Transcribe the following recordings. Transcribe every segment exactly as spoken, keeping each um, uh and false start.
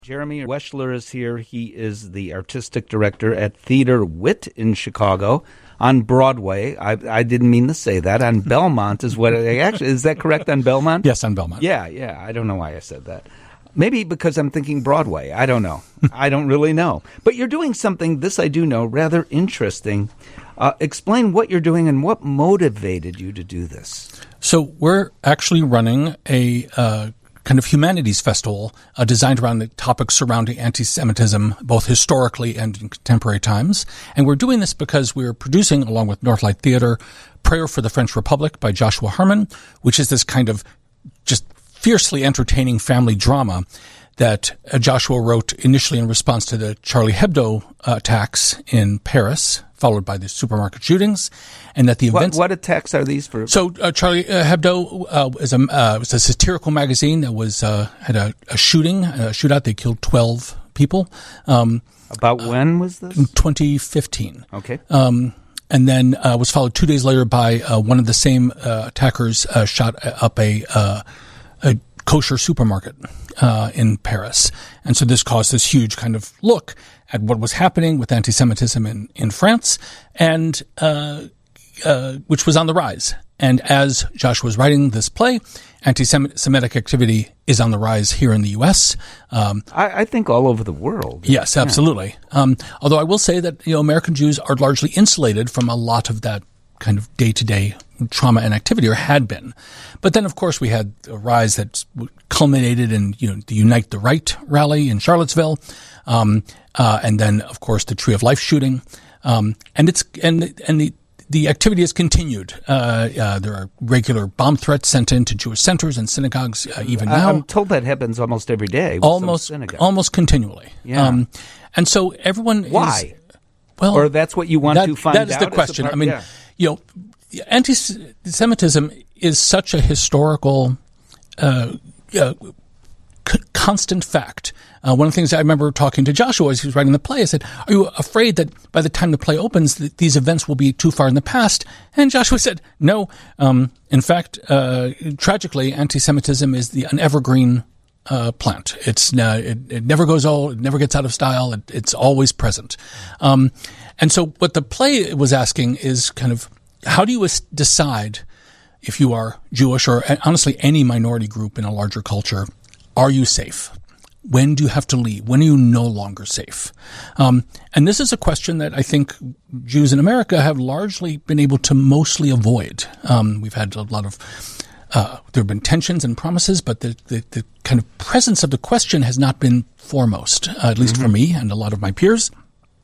Jeremy Weschler is here. He is the artistic director at Theater Wit in Chicago on Broadway. I, I didn't mean to say that. On Belmont is what I actually, is that correct, on Belmont? Yes, on Belmont. Yeah, yeah. I don't know why I said that. Maybe because I'm thinking Broadway. I don't know. I don't really know. But you're doing something, this I do know, rather interesting. Uh, explain what you're doing and what motivated you to do this. So we're actually running a uh, kind of humanities festival uh, designed around the topics surrounding anti-Semitism, both historically and in contemporary times. And we're doing this because we're producing, along with Northlight Theater, Prayer for the French Republic by Joshua Harmon, which is this kind of just fiercely entertaining family drama that uh, Joshua wrote initially in response to the Charlie Hebdo uh, attacks in Paris, followed by the supermarket shootings, and that the events. What, what attacks are these for? So uh, Charlie uh, Hebdo uh, is a uh, was a satirical magazine that was uh, had a, a shooting, a shootout. They killed twelve people. Um, About when was this? In twenty fifteen. Okay. Um, and then uh, was followed two days later by uh, one of the same uh, attackers uh, shot up a, uh, a kosher supermarket uh, in Paris. And so this caused this huge kind of look at what was happening with anti-Semitism in, in France, and uh, uh, which was on the rise. And as Joshua was writing this play, anti-Semitic activity is on the rise here in the U S. Um, I, I think all over the world. Yes, absolutely. Yeah. Um, although I will say that, you know, American Jews are largely insulated from a lot of that kind of day-to-day trauma and activity, or had been. But then, of course, we had a rise that culminated in, you know, the Unite the Right rally in Charlottesville, um, uh, and then, of course, the Tree of Life shooting. Um, and it's and and the the activity has continued. Uh, uh, there are regular bomb threats sent into Jewish centers and synagogues uh, even now. I'm told that happens almost every day. With almost, some synagogue. almost continually. Yeah. Um, and so everyone Why? Is, well, or that's what you want that, to find out? That is the question. Part, I mean, yeah. you know, anti-Semitism is such a historical, uh, uh, c- constant fact. Uh, one of the things I remember talking to Joshua as he was writing the play, I said, are you afraid that by the time the play opens, that these events will be too far in the past? And Joshua said, no. Um, in fact, uh, tragically, anti-Semitism is the an evergreen uh, plant. It's uh, it, it never goes old. It never gets out of style. It, it's always present. Um, and so what the play was asking is kind of, how do you decide if you are Jewish or honestly any minority group in a larger culture, are you safe? When do you have to leave? When are you no longer safe? Um, and this is a question that I think Jews in America have largely been able to mostly avoid. Um, we've had a lot of, uh, there have been tensions and promises, but the, the, the kind of presence of the question has not been foremost, uh, at least mm-hmm. for me and a lot of my peers.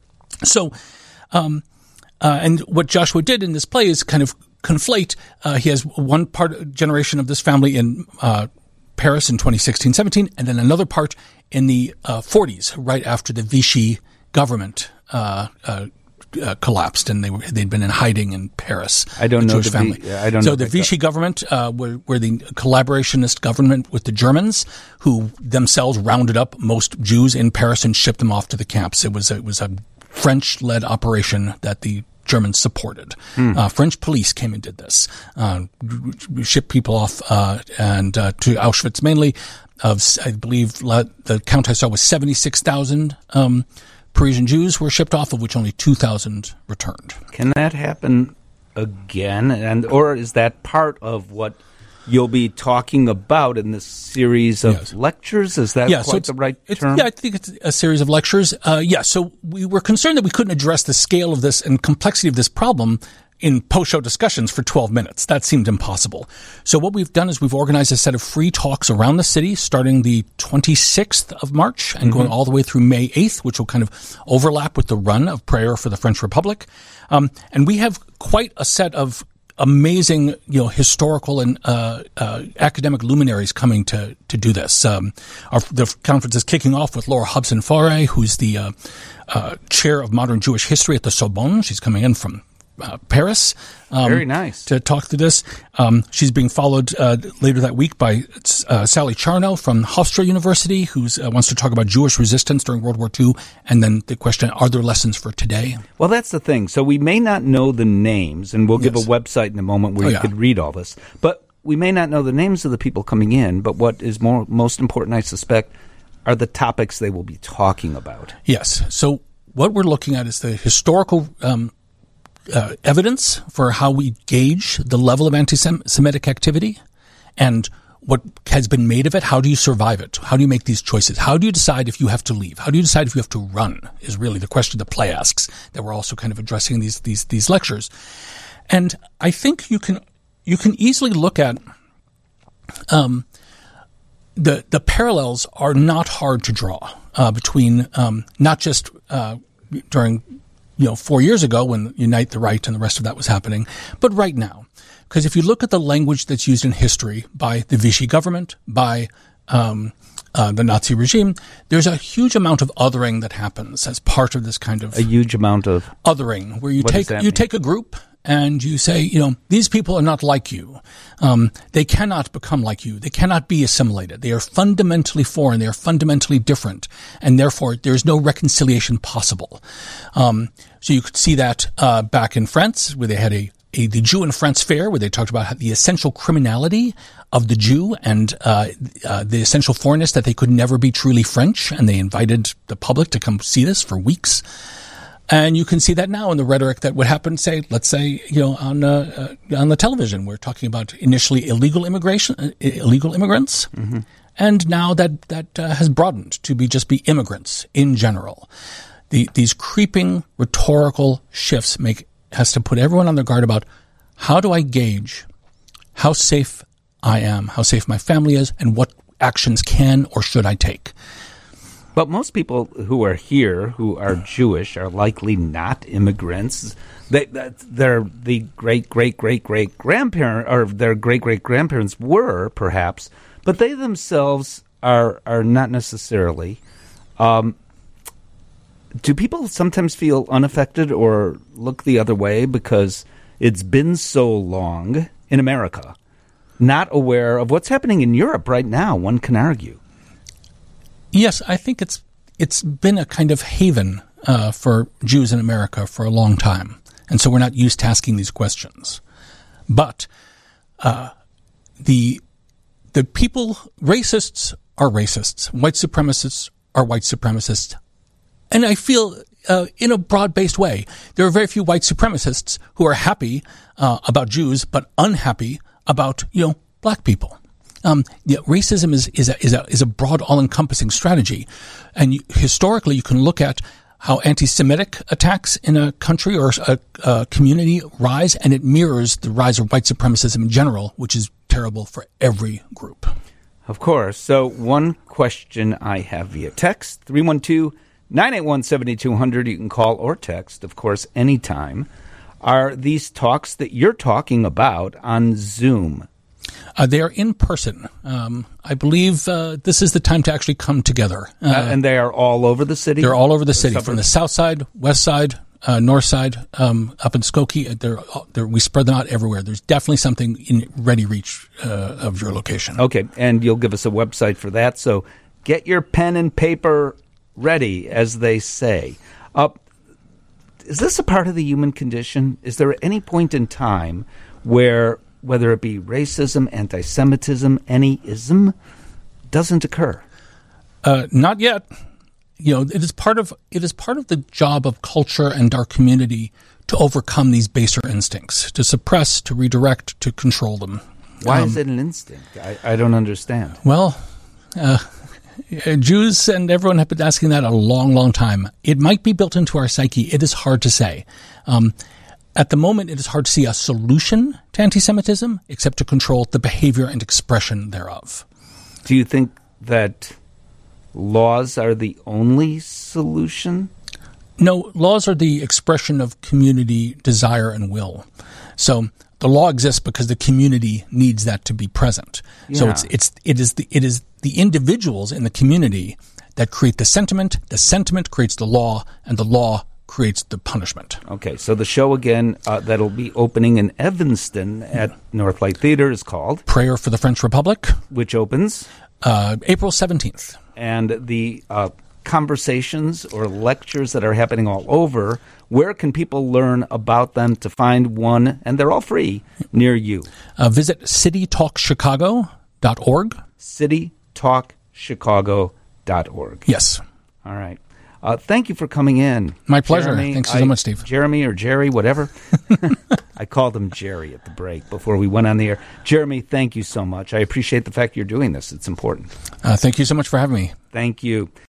So, um, Uh, and what Joshua did in this play is kind of conflate. Uh, he has one part generation of this family in uh, Paris in twenty sixteen seventeen, and then another part in the uh, forties, right after the Vichy government uh, uh, uh, collapsed, and they were they'd been in hiding in Paris. I don't know Jewish the family. V- I don't so know the Vichy government uh, were, were the collaborationist government with the Germans, who themselves rounded up most Jews in Paris and shipped them off to the camps. It was a, it was a French-led operation that the Germans supported. Hmm. Uh, French police came and did this, uh, shipped people off uh, and uh, to Auschwitz mainly. Of I believe the count I saw was seventy-six thousand um, Parisian Jews were shipped off, of which only two thousand returned. Can that happen again, and or is that part of what you'll be talking about in this series of yes. lectures? Is that yeah, quite so the right it's, term? Yeah, I think it's a series of lectures. Uh, yeah, so we were concerned that we couldn't address the scale of this and complexity of this problem in post-show discussions for twelve minutes. That seemed impossible. So what we've done is we've organized a set of free talks around the city starting the twenty-sixth of March and mm-hmm. going all the way through May eighth, which will kind of overlap with the run of Prayer for the French Republic. Um, and we have quite a set of amazing, you know, historical and uh, uh, academic luminaries coming to to do this. Um, our, the conference is kicking off with Laura Hobson Faure, who's the uh, uh, chair of modern Jewish history at the Sorbonne. She's coming in from uh, Paris. Um, Very nice. To talk through this. Um, she's being followed uh, later that week by uh, Sally Charnow from Hofstra University, who uh, wants to talk about Jewish resistance during World War Two, and then the question, are there lessons for today? Well, that's the thing. So we may not know the names, and we'll yes. give a website in a moment where oh, you yeah. could read all this, but we may not know the names of the people coming in, but what is more most important, I suspect, are the topics they will be talking about. Yes. So what we're looking at is the historical um, uh, evidence for how we gauge the level of anti-Semitic activity and what has been made of it. How do you survive it? How do you make these choices? How do you decide if you have to leave? How do you decide if you have to run is really the question the play asks that we're also kind of addressing in these, these, these lectures. And I think you can, you can easily look at, um, the, the parallels are not hard to draw, uh, between, um, not just, uh, during, you know, four years ago when Unite the Right and the rest of that was happening, but right now. Because if you look at the language that's used in history by the Vichy government, by um, uh, the Nazi regime, there's a huge amount of othering that happens as part of this kind of a huge amount of othering, where you what take does that you mean? take a group and you say, you know, these people are not like you. Um, they cannot become like you. They cannot be assimilated. They are fundamentally foreign. They are fundamentally different, and therefore there is no reconciliation possible. Um, so you could see that uh, back in France, where they had a A, the Jew in France fair, where they talked about the essential criminality of the Jew and uh, uh, the essential foreignness that they could never be truly French, and they invited the public to come see this for weeks. And you can see that now in the rhetoric that would happen, say, let's say, you know, on uh, uh, on the television, we're talking about initially illegal immigration, uh, illegal immigrants, mm-hmm. and now that that uh, has broadened to be just be immigrants in general. The, these creeping rhetorical shifts make has to put everyone on their guard about how do I gauge how safe I am, how safe my family is, and what actions can or should I take. But most people who are here, who are Jewish, are likely not immigrants. They, they're the great, great, great, great grandparent, or their great, great grandparents were perhaps, but they themselves are are not necessarily. Um, do people sometimes feel unaffected or look the other way because it's been so long in America, not aware of what's happening in Europe right now? One can argue. Yes, I think it's it's been a kind of haven uh, for Jews in America for a long time, and so we're not used to asking these questions. But uh, the the people, racists are racists, white supremacists are white supremacists, and I feel uh, in a broad-based way, there are very few white supremacists who are happy uh, about Jews but unhappy about you know black people. Um, yeah, racism is, is, a, is, a, is a broad, all-encompassing strategy. And you, historically, you can look at how anti-Semitic attacks in a country or a, a community rise, and it mirrors the rise of white supremacism in general, which is terrible for every group. Of course. So one question I have via text, three one two, nine eight one, seven two zero zero. You can call or text, of course, anytime. Are these talks that you're talking about on Zoom? Uh, they are in person. Um, I believe uh, this is the time to actually come together. Uh, uh, and they are all over the city? They're all over the, the city, suburbs? From the south side, west side, uh, north side, um, up in Skokie. They're, they're, we spread them out everywhere. There's definitely something in ready reach uh, of your location. Okay, and you'll give us a website for that. So get your pen and paper ready, as they say. Uh, is this a part of the human condition? Is there any point in time where, whether it be racism, anti-Semitism, any ism, doesn't occur? Uh, not yet. You know, it is part of it is part of the job of culture and our community to overcome these baser instincts, to suppress, to redirect, to control them. Why um, is it an instinct? I, I don't understand. Well, uh, Jews and everyone have been asking that a long, long time. It might be built into our psyche. It is hard to say. Um, At the moment, it is hard to see a solution to anti-Semitism except to control the behavior and expression thereof. Do you think that laws are the only solution? No, laws are the expression of community desire and will. So the law exists because the community needs that to be present. Yeah. So it's it's it is the it is the individuals in the community that create the sentiment. The sentiment creates the law, and the law creates the punishment. Okay, so the show again uh, that'll be opening in Evanston at Northlight Theater is called Prayer for the French Republic, which opens uh, April seventeenth. And the uh, conversations or lectures that are happening all over, where can people learn about them to find one, and they're all free, near you? Uh, visit city talk chicago dot org. city talk chicago dot org. Yes. All right. Uh, thank you for coming in. My pleasure. Jeremy. Thanks so I, much, Steve. Jeremy or Jerry, whatever. I called him Jerry at the break before we went on the air. Jeremy, thank you so much. I appreciate the fact you're doing this. It's important. Uh, thank you so much for having me. Thank you.